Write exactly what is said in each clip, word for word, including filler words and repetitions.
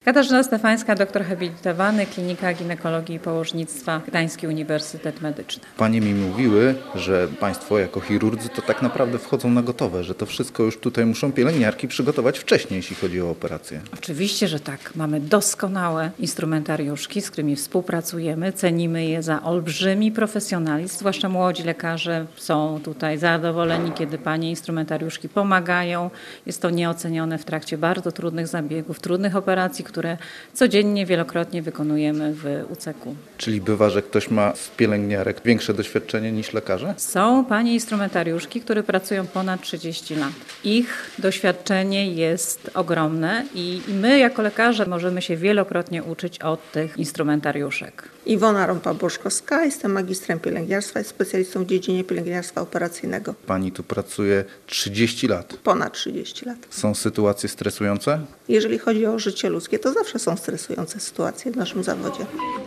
Katarzyna Stefańska, doktor habilitowany, Klinika Ginekologii i Położnictwa, Gdański Uniwersytet Medyczny. Panie mi mówiły, że Państwo jako chirurdzy to tak naprawdę wchodzą na gotowe, że to wszystko już tutaj muszą pielęgniarki przygotować wcześniej, jeśli chodzi o operację. Oczywiście, że tak. Mamy doskonałe instrumentariuszki, z którymi współpracujemy. Cenimy je za olbrzymi profesjonalizm. Zwłaszcza młodzi lekarze są tutaj zadowoleni, kiedy panie instrumentariuszki pomagają. Jest to nieocenione w trakcie bardzo trudnych zabiegów, trudnych operacji, które codziennie, wielokrotnie wykonujemy w U C K. Czyli bywa, że ktoś ma z pielęgniarek większe doświadczenie niż lekarze? Są panie instrumentariuszki, które pracują ponad trzydzieści lat. Ich doświadczenie jest ogromne i my jako lekarze możemy się wielokrotnie uczyć od tych instrumentariuszek. Iwona Rąpa-Boszkowska, jestem magistrem pielęgniarstwa i specjalistą w dziedzinie pielęgniarstwa operacyjnego. Pani tu pracuje trzydzieści lat. Ponad trzydzieści lat. Są sytuacje stresujące? Jeżeli chodzi o życie ludzkie, to zawsze są stresujące sytuacje w naszym zawodzie.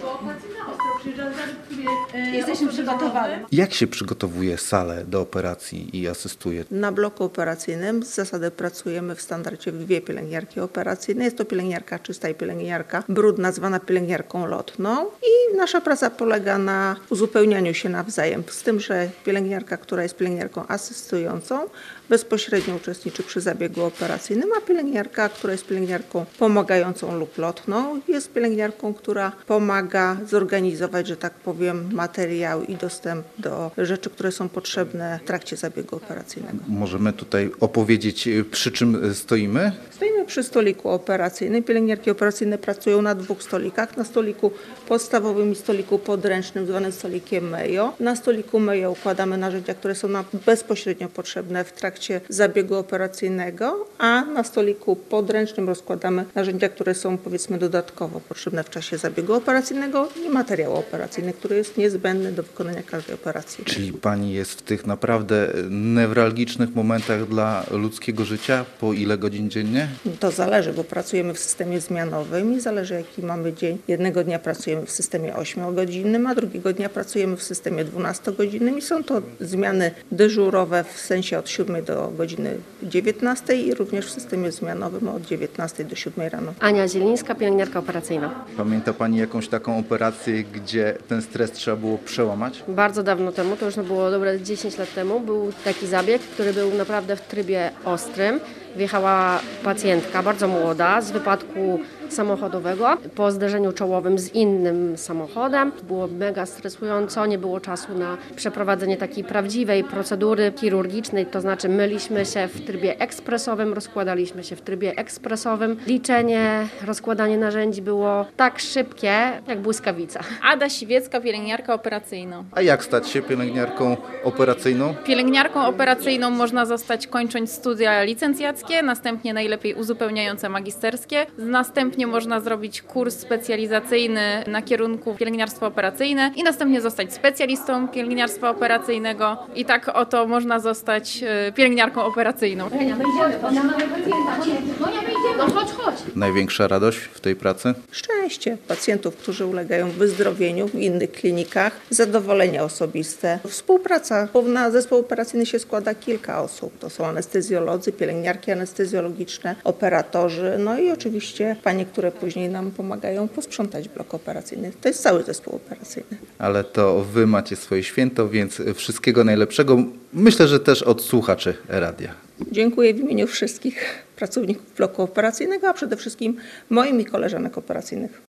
Jesteśmy przygotowani. Jak się przygotowuje salę do operacji i asystuje? Na bloku operacyjnym z zasady pracujemy w standardzie w dwie pielęgniarki operacyjne. Jest to pielęgniarka czysta i pielęgniarka brudna, zwana pielęgniarką lotną. I nasza praca polega na uzupełnianiu się nawzajem. Z tym, że pielęgniarka, która jest pielęgniarką asystującą, bezpośrednio uczestniczy przy zabiegu operacyjnym, a pielęgniarka, która jest pielęgniarką pomagającą lub lotną, jest pielęgniarką, która pomaga zorganizować, że tak powiem, materiał i dostęp do rzeczy, które są potrzebne w trakcie zabiegu operacyjnego. Możemy tutaj opowiedzieć, przy czym stoimy? Stoimy przy stoliku operacyjnym. Pielęgniarki operacyjne pracują na dwóch stolikach. Na stoliku podstawowym i stoliku podręcznym, zwanym stolikiem Mejo. Na stoliku Mejo układamy narzędzia, które są nam bezpośrednio potrzebne w trakcie zabiegu operacyjnego, a na stoliku podręcznym rozkładamy narzędzia, które są, powiedzmy, dodatkowo potrzebne w czasie zabiegu operacyjnego i materiał operacyjny, który jest niezbędny do wykonania każdej operacji. Czyli pani jest w tych naprawdę newralgicznych momentach dla ludzkiego życia? Po ile godzin dziennie? To zależy, bo pracujemy w systemie zmianowym i zależy, jaki mamy dzień. Jednego dnia pracujemy w systemie ośmiogodzinnym, a drugiego dnia pracujemy w systemie dwunastogodzinnym i są to zmiany dyżurowe w sensie od siódmej do godziny dziewiętnastej i również w systemie zmianowym od dziewiętnastej do siódmej rano. Ania Zielińska, pielęgniarka operacyjna. Pamięta pani jakąś taką operację, gdzie ten stres trzeba było przełamać? Bardzo dawno temu, to już było dobre dziesięć lat temu, był taki zabieg, który był naprawdę w trybie ostrym. Wjechała pacjentka, bardzo młoda, z wypadku samochodowego po zderzeniu czołowym z innym samochodem. Było mega stresująco, nie było czasu na przeprowadzenie takiej prawdziwej procedury chirurgicznej, to znaczy myliśmy się w trybie ekspresowym, rozkładaliśmy się w trybie ekspresowym. Liczenie, rozkładanie narzędzi było tak szybkie, jak błyskawica. Ada Siwiecka, pielęgniarka operacyjna. A jak stać się pielęgniarką operacyjną? Pielęgniarką operacyjną można zostać kończąc studia licencjackie, następnie najlepiej uzupełniające magisterskie. Następnie można zrobić kurs specjalizacyjny na kierunku pielęgniarstwo operacyjne i następnie zostać specjalistą pielęgniarstwa operacyjnego i tak oto można zostać pielęgniarką operacyjną. No chodź, chodź. Największa radość w tej pracy? Szczęście pacjentów, którzy ulegają wyzdrowieniu w innych klinikach, zadowolenie osobiste. Współpraca, bo na zespół operacyjny się składa kilka osób. To są anestezjolodzy, pielęgniarki anestezjologiczne, operatorzy, no i oczywiście panie, które później nam pomagają posprzątać blok operacyjny. To jest cały zespół operacyjny. Ale to wy macie swoje święto, więc wszystkiego najlepszego. Myślę, że też od słuchaczy radia. Dziękuję w imieniu wszystkich pracowników bloku operacyjnego, a przede wszystkim moim i koleżanek operacyjnych.